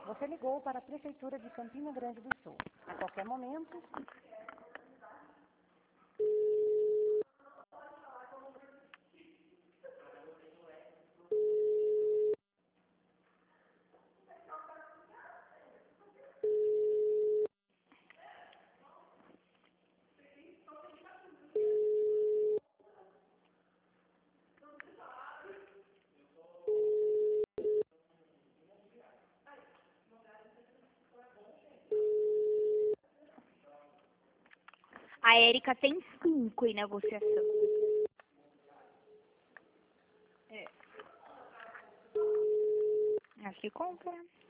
Você ligou para a Prefeitura de Campina Grande do Sul. A qualquer momento... A Érica tem 5 em negociação. Acho que compra.